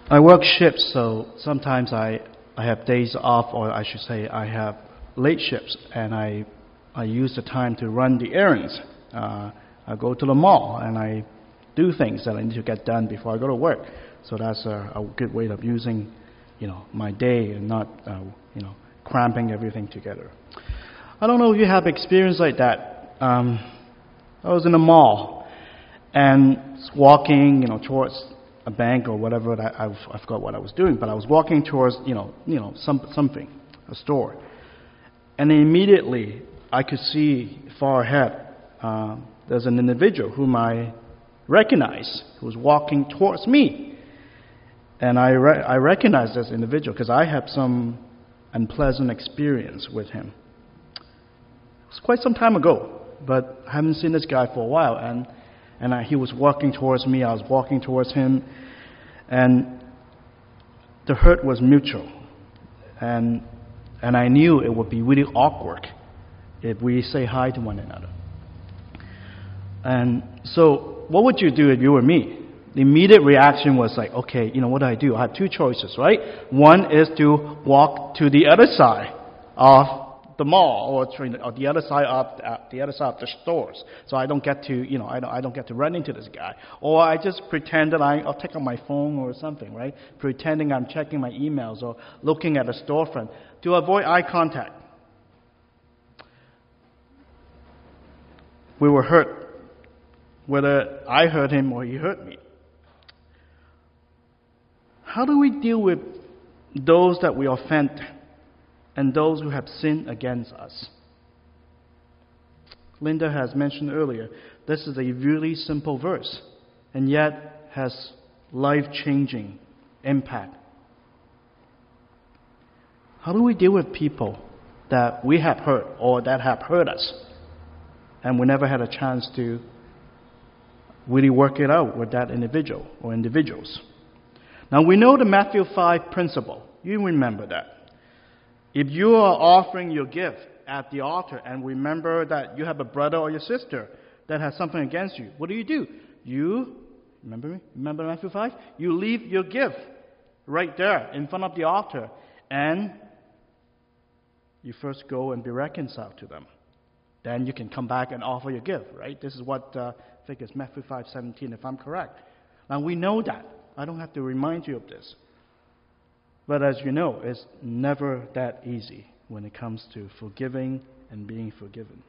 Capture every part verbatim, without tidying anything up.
I work shifts, so sometimes I, I have days off, or I should say I have late shifts, and I, I use the time to run the errands. Uh, I go to the mall, and I do things that I need to get done before I go to work. So that's a, a good way of using, you know, my day and not, uh, you know, cramping everything together. I don't know if you have experience like that. Um, I was in a mall and walking, you know, towards a bank or whatever. That I, I forgot what I was doing, but I was walking towards, you know, you know, some something, a store, and immediately I could see far ahead. Uh, there's an individual whom I recognize who was walking towards me, and I re- I recognize this individual because I have some unpleasant experience with him. It was quite some time ago, but I haven't seen this guy for a while, and and I, he was walking towards me. I was walking towards him, and the hurt was mutual, and and I knew it would be really awkward if we say hi to one another. And so, what would you do if you were me? The immediate reaction was like, okay, you know, what do I do? I have two choices, right? One is to walk to the other side of the mall, or, or the other side of uh, the other side of the stores, so I don't get to, you know, I don't, I don't get to run into this guy. Or I just pretend that I, I'll take out my phone or something, right? Pretending I'm checking my emails or looking at a storefront to avoid eye contact. We were hurt, whether I hurt him or he hurt me. How do we deal with those that we offend and those who have sinned against us? Linda has mentioned earlier, this is a really simple verse, and yet has life-changing impact. How do we deal with people that we have hurt or that have hurt us, and we never had a chance to really work it out with that individual or individuals? Now, we know the Matthew five principle. You remember that. If you are offering your gift at the altar and remember that you have a brother or your sister that has something against you, what do you do? You, remember me? Remember Matthew five? You leave your gift right there in front of the altar, and you first go and be reconciled to them. Then you can come back and offer your gift, right? This is what, uh, I think it's Matthew five seventeen, if I'm correct. Now, we know that. I don't have to remind you of this. But as you know, it's never that easy when it comes to forgiving and being forgiven.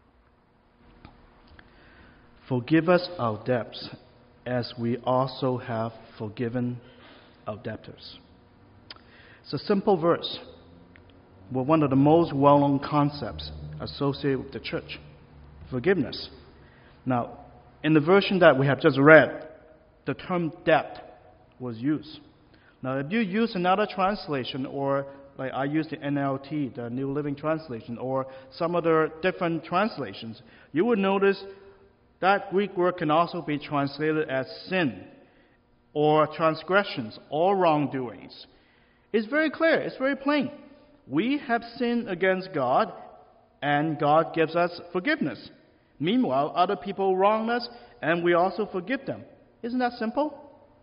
Forgive us our debts as we also have forgiven our debtors. It's a simple verse, but one of the most well-known concepts associated with the church, forgiveness. Now, in the version that we have just read, the term debt was used. Now, if you use another translation, or like I use the N L T, the New Living Translation, or some other different translations, you would notice that Greek word can also be translated as sin, or transgressions, or wrongdoings. It's very clear, it's very plain. We have sinned against God, and God gives us forgiveness. Meanwhile, other people wrong us, and we also forgive them. Isn't that simple?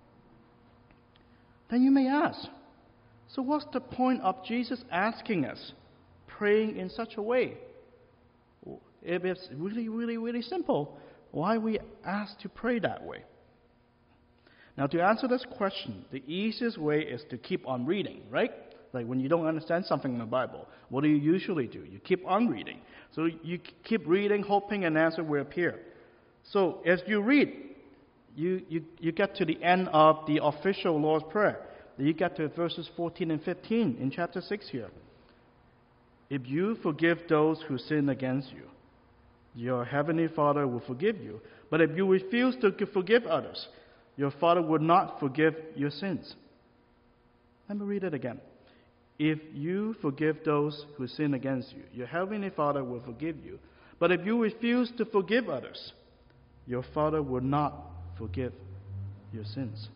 Then you may ask, so what's the point of Jesus asking us, praying in such a way? If it's really, really, really simple, why are we asked to pray that way? Now, to answer this question, the easiest way is to keep on reading, right? Like when you don't understand something in the Bible, what do you usually do? You keep on reading. So you keep reading, hoping an answer will appear. So as you read, You, you, you get to the end of the official Lord's Prayer. You get to verses fourteen and fifteen in chapter six here. If you forgive those who sin against you, your heavenly Father will forgive you. But if you refuse to forgive others, your Father will not forgive your sins. Let me read it again. If you forgive those who sin against you, your heavenly Father will forgive you. But if you refuse to forgive others, your Father will not forgive your sins.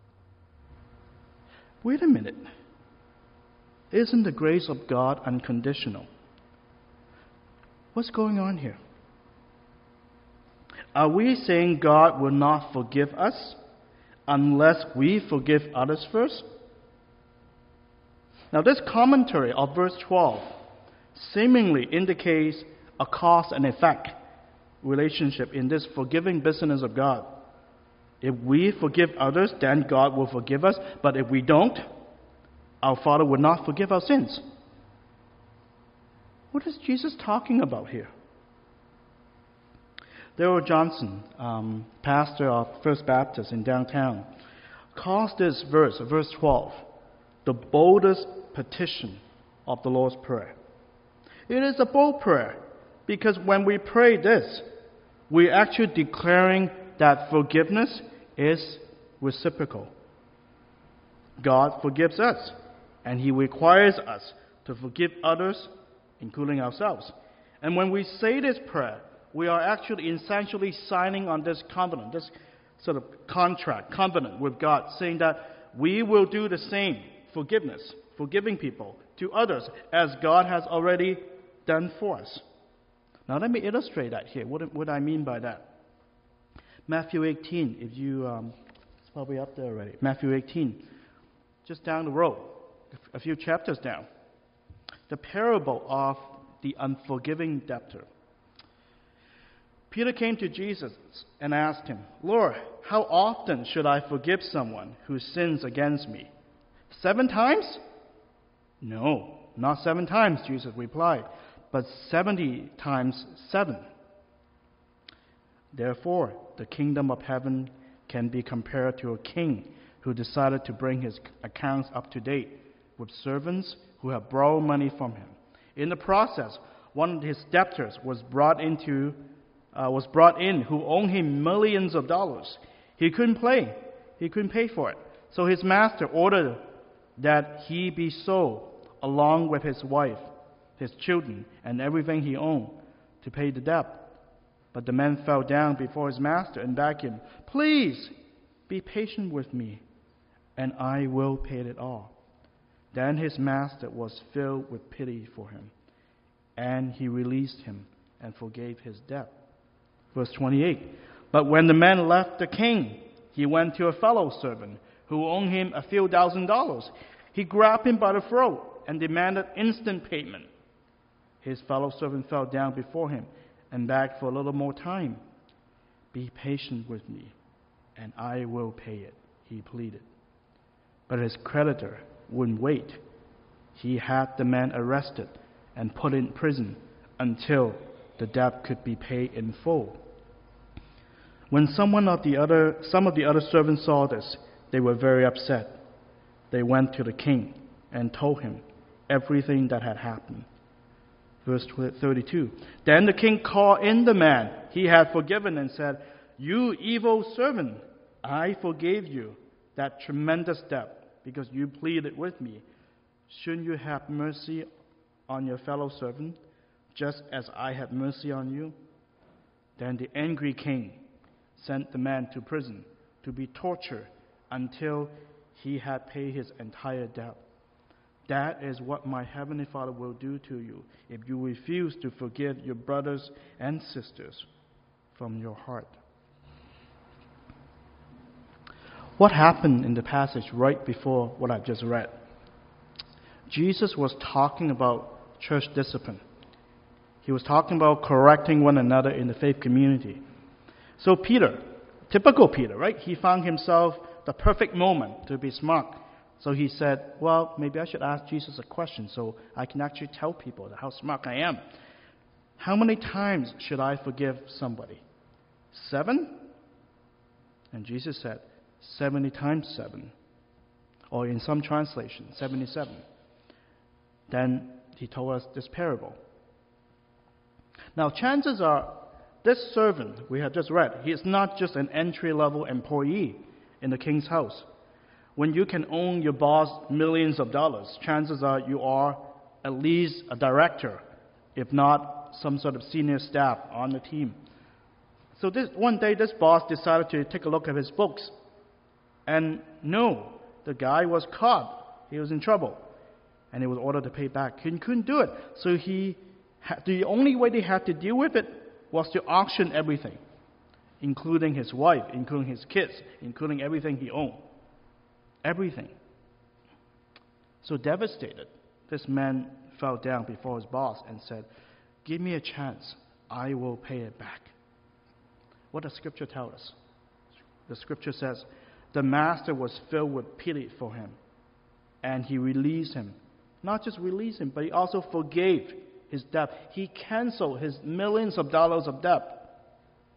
Wait a minute. Isn't the grace of God unconditional? What's going on here? Are we saying God will not forgive us unless we forgive others first? Now, this commentary of verse twelve seemingly indicates a cause and effect relationship in this forgiving business of God. If we forgive others, then God will forgive us. But if we don't, our Father will not forgive our sins. What is Jesus talking about here? Daryl Johnson, um, pastor of First Baptist in downtown, calls this verse, verse twelve, the boldest petition of the Lord's Prayer. It is a bold prayer because when we pray this, we're actually declaring that forgiveness is reciprocal. God forgives us, and He requires us to forgive others, including ourselves. And when we say this prayer, we are actually essentially signing on this covenant, this sort of contract, covenant with God, saying that we will do the same forgiveness, forgiving people to others as God has already done for us. Now let me illustrate that here. What, what I mean by that. Matthew eighteen, if you, um, it's probably up there already. Matthew eighteen, just down the road, a few chapters down. The parable of the unforgiving debtor. Peter came to Jesus and asked him, Lord, how often should I forgive someone who sins against me? Seven times? No, not seven times, Jesus replied, but seventy times seven. Therefore, the kingdom of heaven can be compared to a king who decided to bring his accounts up to date with servants who have borrowed money from him. In the process, one of his debtors was brought into uh, was brought in who owed him millions of dollars. He couldn't pay. He couldn't pay for it. So his master ordered that he be sold along with his wife, his children, and everything he owned to pay the debt. But the man fell down before his master and begged him, Please be patient with me, and I will pay it all. Then his master was filled with pity for him, and he released him and forgave his debt. Verse twenty-eight, But when the man left the king, he went to a fellow servant who owed him a few thousand dollars. He grabbed him by the throat and demanded instant payment. His fellow servant fell down before him and begged for a little more time. Be patient with me, and I will pay it, he pleaded. But his creditor wouldn't wait. He had the man arrested and put in prison until the debt could be paid in full. When someone of the other, some of the other servants saw this, they were very upset. They went to the king and told him everything that had happened. Verse thirty-two, Then the king called in the man he had forgiven and said, You evil servant, I forgave you that tremendous debt because you pleaded with me. Shouldn't you have mercy on your fellow servant, just as I had mercy on you? Then the angry king sent the man to prison to be tortured until he had paid his entire debt. That is what my heavenly Father will do to you if you refuse to forgive your brothers and sisters from your heart. What happened in the passage right before what I've just read? Jesus was talking about church discipline. He was talking about correcting one another in the faith community. So Peter, typical Peter, right? He found himself the perfect moment to be smart. So he said, well, maybe I should ask Jesus a question so I can actually tell people how smart I am. How many times should I forgive somebody? Seven? And Jesus said, seventy times seven. Or in some translations, seventy-seven. Then he told us this parable. Now, chances are, this servant we have just read, he is not just an entry-level employee in the king's house. When you can own your boss millions of dollars, chances are you are at least a director, if not some sort of senior staff on the team. So this one day, this boss decided to take a look at his books. And no, the guy was caught. He was in trouble. And he was ordered to pay back. He couldn't do it. So he, the only way they had to deal with it was to auction everything. including his wife, including his kids, including everything he owned. Everything. So devastated, this man fell down before his boss and said, "Give me a chance. I will pay it back." What does Scripture tell us? The Scripture says, the master was filled with pity for him, and he released him. Not just released him, but he also forgave his debt. He canceled his millions of dollars of debt.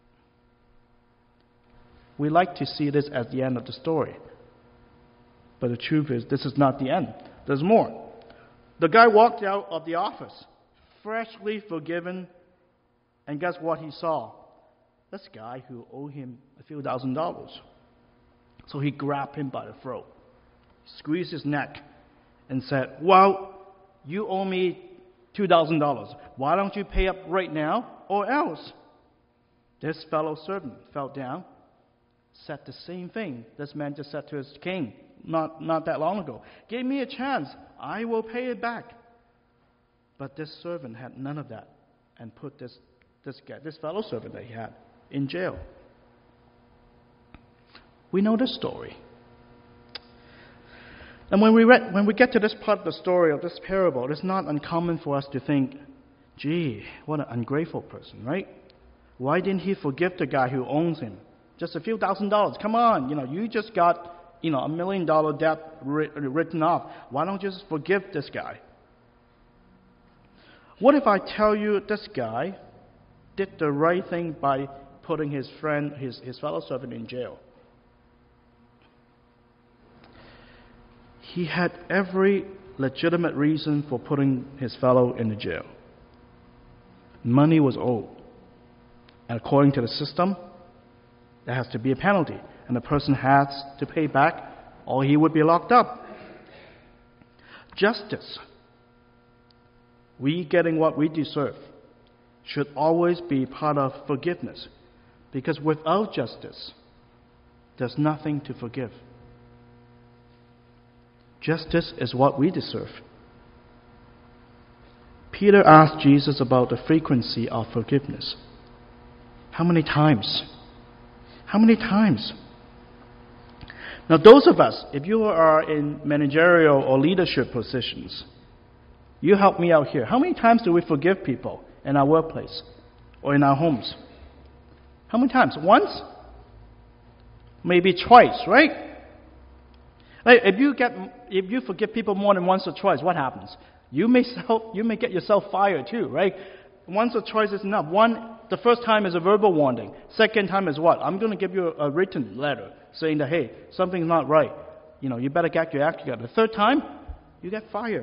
We like to see this as the end of the story. But the truth is, this is not the end. There's more. The guy walked out of the office, freshly forgiven, and guess what he saw? This guy who owed him a few thousand dollars. So he grabbed him by the throat, squeezed his neck, and said, "Well, you owe me two thousand dollars. Why don't you pay up right now or else?" This fellow servant fell down, said the same thing this man just said to his king not, not that long ago. "Give me a chance. I will pay it back." But this servant had none of that and put this, this guy, this fellow servant that he had, in jail. We know this story. And when we read, when we get to this part of the story of this parable, it's not uncommon for us to think, gee, what an ungrateful person, right? Why didn't he forgive the guy who owns him? Just a few thousand dollars. Come on, you know, you just got, you know, a million dollar debt written off. Why don't you just forgive this guy? What if I tell you this guy did the right thing by putting his friend, his, his fellow servant in jail? He had every legitimate reason for putting his fellow in the jail. Money was owed. And according to the system, there has to be a penalty. And the person has to pay back or he would be locked up. Justice, we getting what we deserve, should always be part of forgiveness. Because without justice, there's nothing to forgive. Justice is what we deserve. Peter asked Jesus about the frequency of forgiveness. How many times? How many times? Now, those of us, if you are in managerial or leadership positions, you help me out here. How many times do we forgive people in our workplace or in our homes? How many times? Once? Maybe twice, right? Like if you get, if you forgive people more than once or twice, what happens? You may self, you may get yourself fired too, right? Once or twice is enough. One, the first time is a verbal warning. Second time is what? I'm going to give you a, a written letter saying that, hey, something's not right. You know, you better get your act together. The third time, you get fired.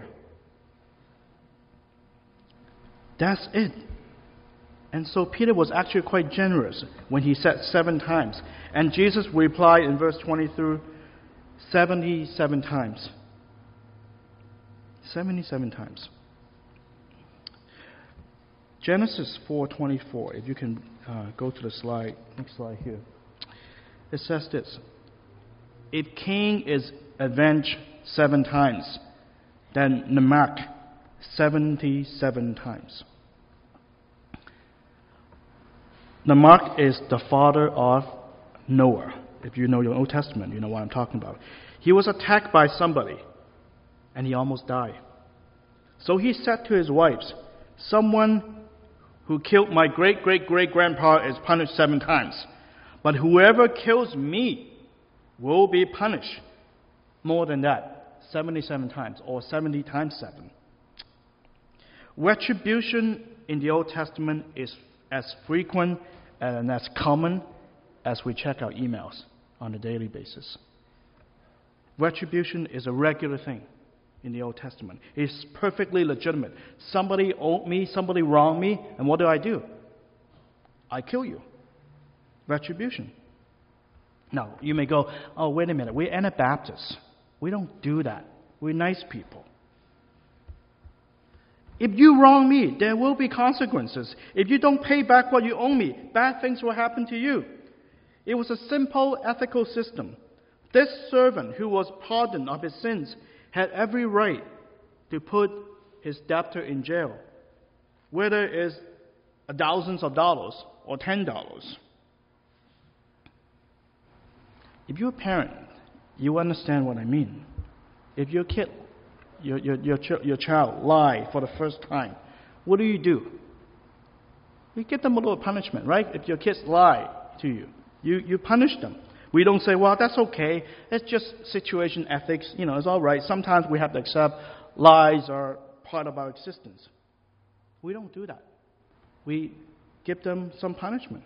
That's it. And so Peter was actually quite generous when he said seven times. And Jesus replied in verse twenty through seventy-seven times. seventy-seven times. Genesis four twenty-four, if you can uh, go to the slide, next slide here. It says this: if Cain is avenged seven times, then Lamech seventy-seven times. Lamech is the father of Noah. If you know your Old Testament, you know what I'm talking about. He was attacked by somebody, and he almost died. So he said to his wives, "Someone who killed my great-great-great-grandpa is punished seven times. But whoever kills me will be punished more than that, seventy-seven times, or seventy times seven. Retribution in the Old Testament is as frequent and as common as we check our emails on a daily basis. Retribution is a regular thing in the Old Testament. It's perfectly legitimate. Somebody owed me, somebody wronged me, and what do I do? I kill you. Retribution. Now, you may go, oh, wait a minute, we're Anabaptists. We don't do that. We're nice people. If you wrong me, there will be consequences. If you don't pay back what you owe me, bad things will happen to you. It was a simple ethical system. This servant who was pardoned of his sins had every right to put his debtor in jail, whether it is thousands of dollars or ten dollars. If you're a parent, you understand what I mean. If your kid, your, your, your, ch- your child lie for the first time, what do you do? You give them a little punishment, right? If your kids lie to you, you, you punish them. We don't say, well, that's okay. It's just situation ethics. You know, it's all right. Sometimes we have to accept lies are part of our existence. We don't do that. We give them some punishment.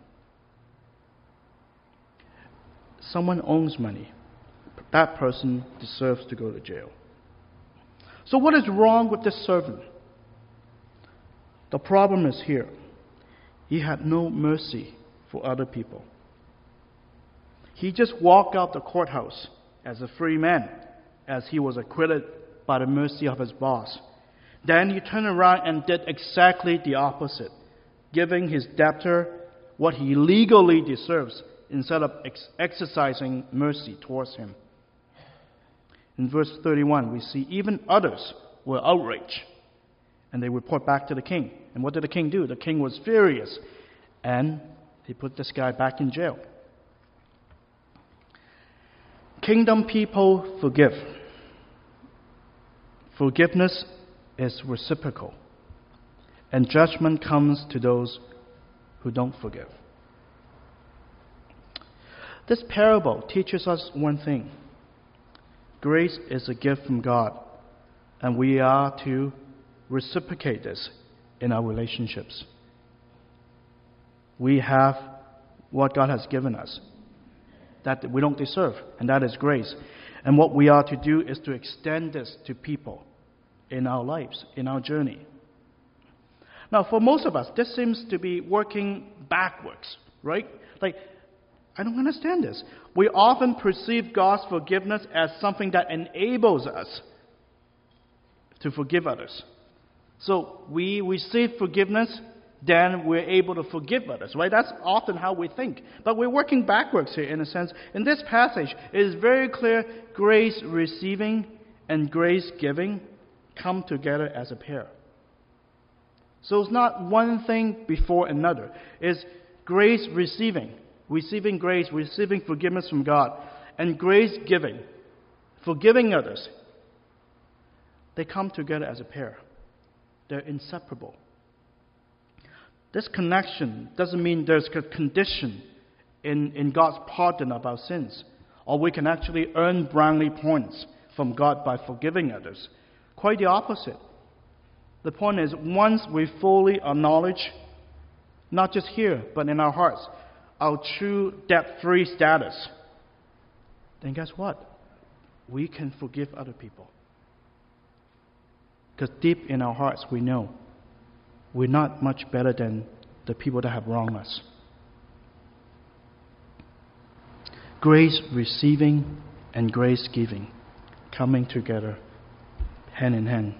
Someone owes money. That person deserves to go to jail. So what is wrong with this servant? The problem is here. He had no mercy for other people. He just walked out the courthouse as a free man, as he was acquitted by the mercy of his boss. Then he turned around and did exactly the opposite, giving his debtor what he legally deserves instead of ex- exercising mercy towards him. In verse thirty-one, we see even others were outraged, and they report back to the king. And what did the king do? The king was furious, and he put this guy back in jail. Kingdom people forgive. Forgiveness is reciprocal, and judgment comes to those who don't forgive. This parable teaches us one thing. Grace is a gift from God, and we are to reciprocate this in our relationships. We have what God has given us that we don't deserve, and that is grace. And what we are to do is to extend this to people in our lives, in our journey. Now, for most of us, this seems to be working backwards, right? Like, I don't understand this. We often perceive God's forgiveness as something that enables us to forgive others. So we receive forgiveness, then we're able to forgive others, right? That's often how we think. But we're working backwards here in a sense. In this passage, it is very clear grace receiving and grace giving come together as a pair. So it's not one thing before another. It's grace receiving, receiving grace, receiving forgiveness from God, and grace giving, forgiving others. They come together as a pair. They're inseparable. This connection doesn't mean there's a condition in, in God's pardon of our sins, or we can actually earn brownie points from God by forgiving others. Quite the opposite. The point is, once we fully acknowledge, not just here, but in our hearts, our true debt-free status, then guess what? We can forgive other people. Because deep in our hearts, we know we're not much better than the people that have wronged us. Grace receiving and grace giving coming together hand in hand.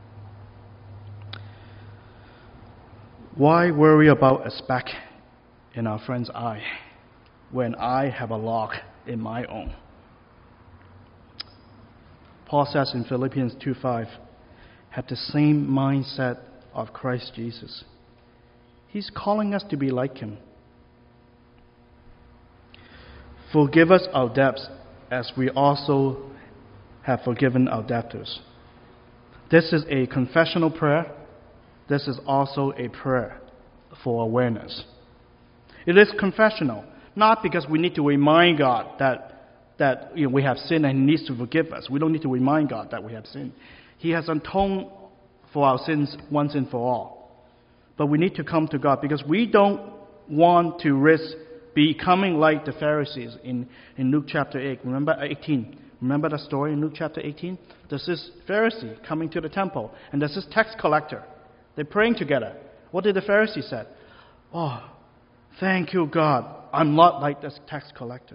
Why worry about a speck in our friend's eye when I have a log in my own? Paul says in Philippians two five, have the same mindset of Christ Jesus. He's calling us to be like Him. Forgive us our debts as we also have forgiven our debtors. This is a confessional prayer. This is also a prayer for awareness. It is confessional, not because we need to remind God that, that you know, we have sinned and He needs to forgive us. We don't need to remind God that we have sinned. He has atoned for our sins once and for all. But we need to come to God because we don't want to risk becoming like the Pharisees in, in Luke chapter eight. Remember eighteen. Remember the story in Luke chapter eighteen? There's this Pharisee coming to the temple, and there's this tax collector. They're praying together. What did the Pharisee say? Oh, thank you, God. I'm not like this tax collector.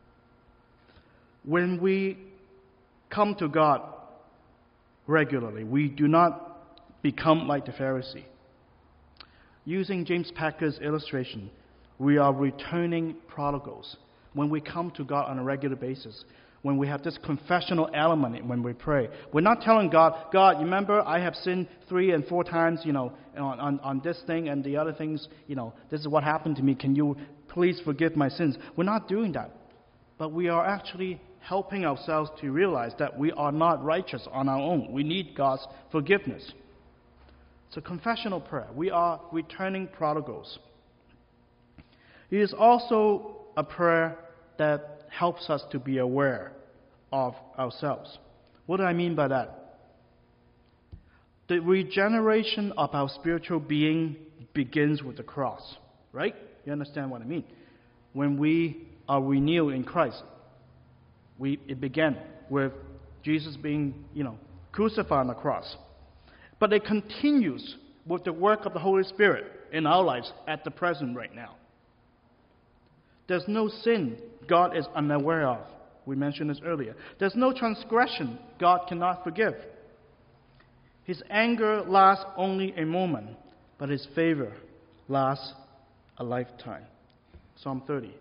When we come to God regularly, we do not become like the Pharisee. Using James Packer's illustration, we are returning prodigals. When we come to God on a regular basis, when we have this confessional element when we pray, we're not telling God, God, you remember I have sinned three and four times, you know, on, on, on this thing and the other things, you know, this is what happened to me. Can you please forgive my sins? We're not doing that. but we are actually helping ourselves to realize that we are not righteous on our own. We need God's forgiveness. It's a confessional prayer. We are returning prodigals. It is also a prayer that helps us to be aware of ourselves. What do I mean by that? The regeneration of our spiritual being begins with the cross, right? You understand what I mean? When we are renewed in Christ, we, it began with Jesus being, you know, crucified on the cross. But it continues with the work of the Holy Spirit in our lives at the present right now. There's no sin God is unaware of. We mentioned this earlier. There's no transgression God cannot forgive. His anger lasts only a moment, but His favor lasts a lifetime. Psalm thirty.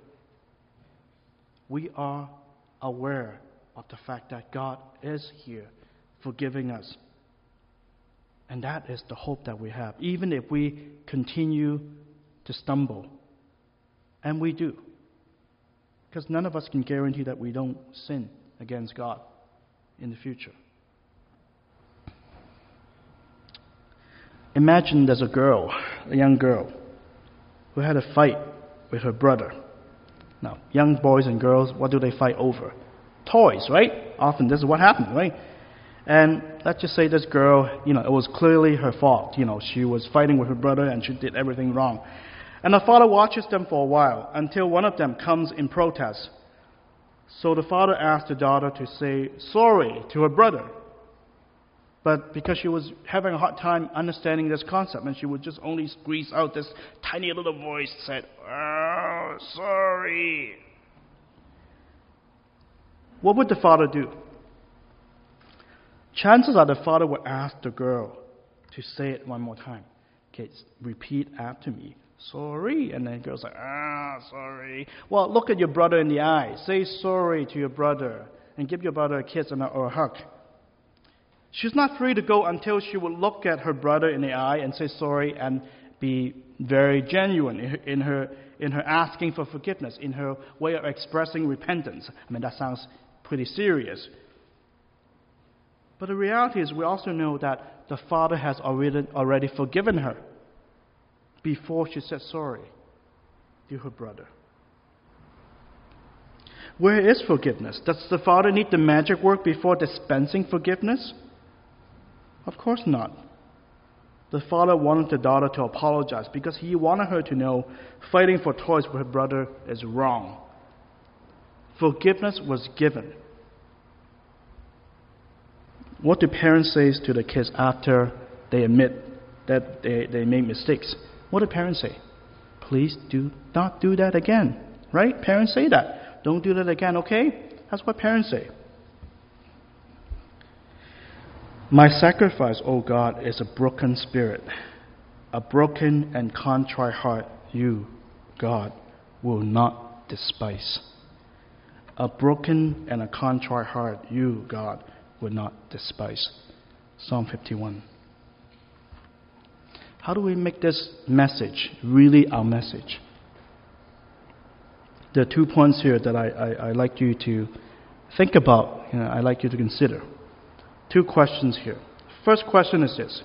We are aware of the fact that God is here forgiving us. And that is the hope that we have, even if we continue to stumble. And we do. Because none of us can guarantee that we don't sin against God in the future. Imagine there's a girl, a young girl, who had a fight with her brother. Now, young boys and girls, what do they fight over? Toys, right? Often this is what happens, right? And let's just say this girl, you know, it was clearly her fault. You know, she was fighting with her brother and she did everything wrong. And the father watches them for a while until one of them comes in protest. So the father asked the daughter to say sorry to her brother. But because she was having a hard time understanding this concept, and she would just only squeeze out this tiny little voice, said, "Oh, sorry." What would the father do? Chances are the father would ask the girl to say it one more time. Okay, repeat after me. Sorry. And then the girl's like, ah, sorry. Well, look at your brother in the eye. Say sorry to your brother and give your brother a kiss and a, or a hug. She's not free to go until she would look at her brother in the eye and say sorry and be very genuine in her, in her, in her asking for forgiveness, in her way of expressing repentance. I mean, that sounds pretty serious. But the reality is we also know that the father has already, already forgiven her before she said sorry to her brother. Where is forgiveness? Does the father need the magic word before dispensing forgiveness? Of course not. The father wanted the daughter to apologize because he wanted her to know fighting for toys with her brother is wrong. Forgiveness was given. What do parents say to the kids after they admit that they, they made mistakes? What do parents say? Please do not do that again. Right? Parents say that. Don't do that again, okay? That's what parents say. My sacrifice, O God, is a broken spirit. A broken and contrite heart, you, God, will not despise. A broken and a contrite heart, you, God, will not despise. Psalm fifty-one. How do we make this message really our message? There are two points here that I, I, I like you to think about, you know, I like you to consider. Two questions here. First question is this.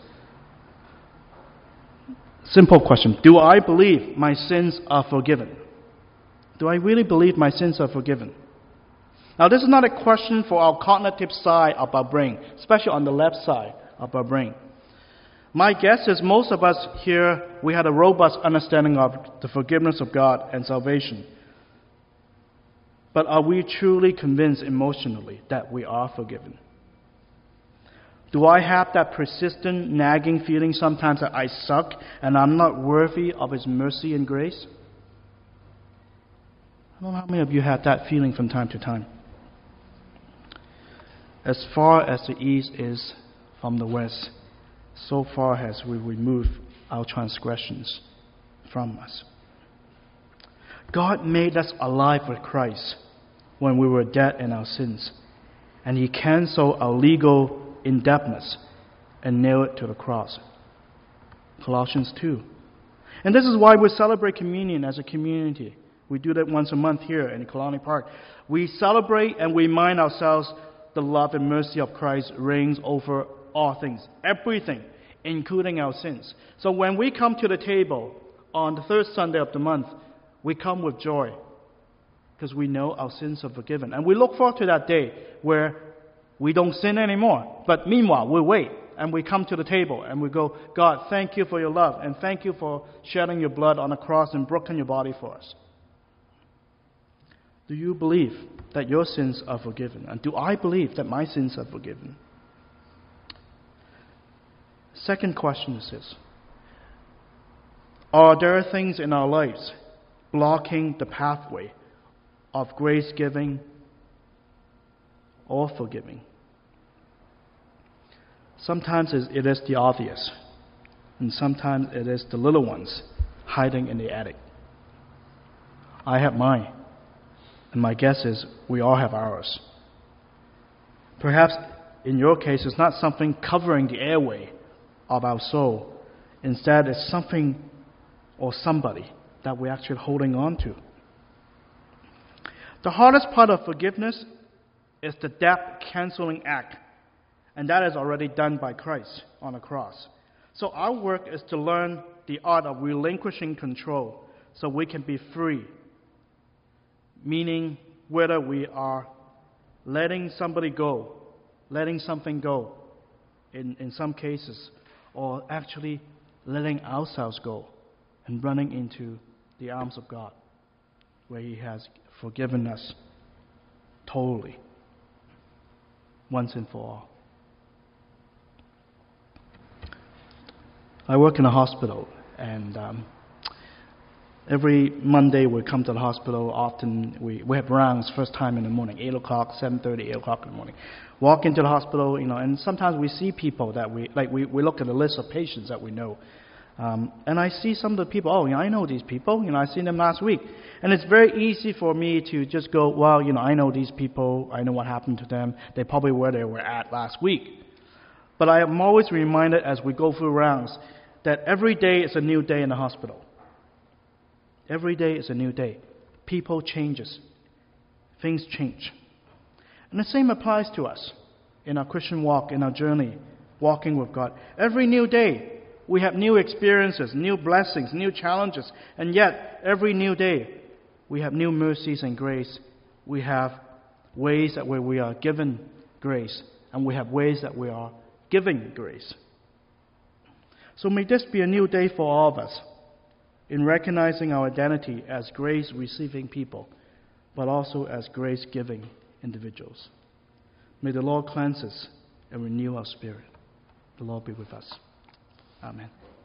Simple question. Do I believe my sins are forgiven? Do I really believe my sins are forgiven? Now, this is not a question for our cognitive side of our brain, especially on the left side of our brain. My guess is most of us here, we had a robust understanding of the forgiveness of God and salvation. But are we truly convinced emotionally that we are forgiven? Do I have that persistent, nagging feeling sometimes that I suck and I'm not worthy of His mercy and grace? I don't know how many of you have that feeling from time to time. As far as the east is from the west, so far has we removed our transgressions from us. God made us alive with Christ when we were dead in our sins, and He canceled our legal indebtedness and nailed it to the cross. Colossians two. And this is why we celebrate communion as a community. We do that once a month here in Kalani Park. We celebrate and we remind ourselves the love and mercy of Christ reigns over all things, everything, including our sins. So when we come to the table on the third Sunday of the month, we come with joy because we know our sins are forgiven. And we look forward to that day where we don't sin anymore. But meanwhile, we wait and we come to the table and we go, God, thank you for your love and thank you for shedding your blood on the cross and broken your body for us. Do you believe that your sins are forgiven? And do I believe that my sins are forgiven? Second question is this. Are there things in our lives blocking the pathway of grace giving or forgiving? Sometimes it is the obvious, and sometimes it is the little ones hiding in the attic. I have mine, and my guess is we all have ours. Perhaps in your case, it's not something covering the airway of our soul. Instead, it's something or somebody that we're actually holding on to. The hardest part of forgiveness is the debt-canceling act, and that is already done by Christ on the cross. So our work is to learn the art of relinquishing control so we can be free, meaning whether we are letting somebody go, letting something go in, in some cases, or actually letting ourselves go and running into the arms of God, where He has forgiven us totally, once and for all. I work in a hospital, and um, every Monday we come to the hospital. Often we, we have rounds first time in the morning, eight o'clock, seven thirty, eight o'clock in the morning. Walk into the hospital, you know, and sometimes we see people that we, like we, we look at a list of patients that we know. Um, and I see some of the people, oh, you know, I know these people, you know, I seen them last week. And it's very easy for me to just go, well, you know, I know these people, I know what happened to them, they probably where they were at last week. But I am always reminded as we go through rounds that every day is a new day in the hospital. Every day is a new day. People changes. Things change. And the same applies to us in our Christian walk, in our journey, walking with God. Every new day, we have new experiences, new blessings, new challenges. And yet, every new day, we have new mercies and grace. We have ways that where we are given grace, and we have ways that we are giving grace. So may this be a new day for all of us in recognizing our identity as grace-receiving people, but also as grace-giving individuals. May the Lord cleanse us and renew our spirit. The Lord be with us. Amen.